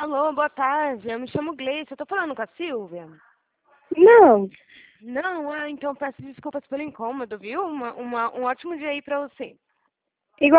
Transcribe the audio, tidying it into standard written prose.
Alô, boa tarde. Eu me chamo Gleice. Eu tô falando com a Silvia? Não, Não, então peço desculpas pelo incômodo, viu? Um ótimo dia aí pra você.